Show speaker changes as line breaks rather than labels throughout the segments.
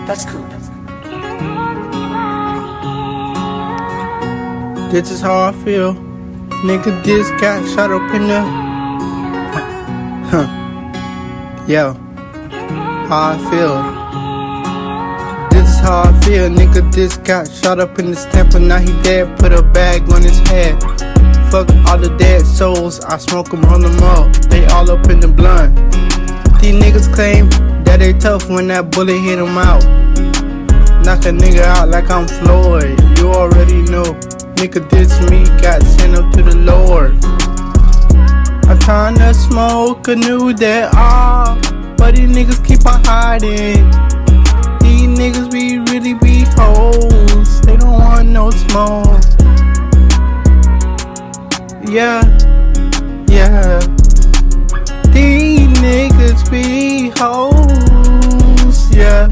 That's cool.
This is how I feel. Nigga, this got shot up in the... Yo, how I feel. This is how I feel. Nigga, this got shot up in his temple. Now he dead, put a bag on his head. Fuck all the dead souls, I smoke them, roll them up. They all up in the blunt. These niggas claim that they tough when that bullet hit them out. Knock a nigga out like I'm Floyd. You already know. Nigga, this me got sent up to the Lord. I'm trying to smoke a new day off, but these niggas keep on hiding. These niggas really be hoes. They don't want no smoke. Yeah. These niggas be hoes. Yeah.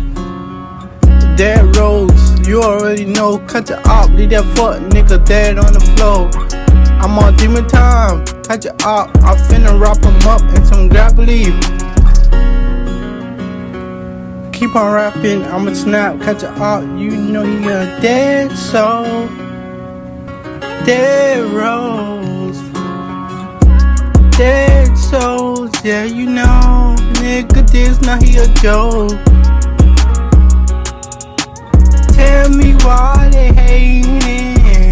Dead roads, you already know. Cut your op, leave that fuck nigga dead on the floor. I'm on demon time. Cut your op, I finna wrap him up in some grab leaf. Keep on rapping, I'ma snap. Cut your op, you know he a dead soul. Dead roads, dead souls, yeah, you know. Nigga, this now he a joke. Tell me why they hating.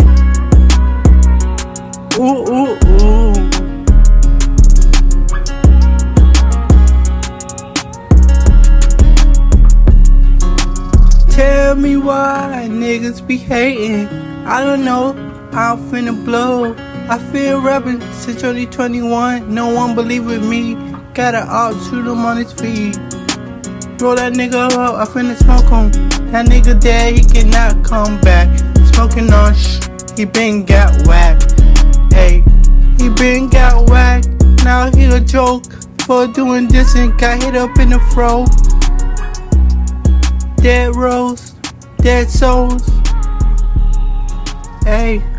Ooh. Tell me why niggas be hating. I don't know, I'm finna blow. I feel rapping since 2021. No one believe with me. Gotta out, shoot him on his feet. Roll that nigga up, I finna smoke him. That nigga dead, he cannot come back. Smoking on he been got whacked. Hey, he been got whacked. Now he a joke for doing this and got hit up in the throat. Dead roads, dead souls. Hey.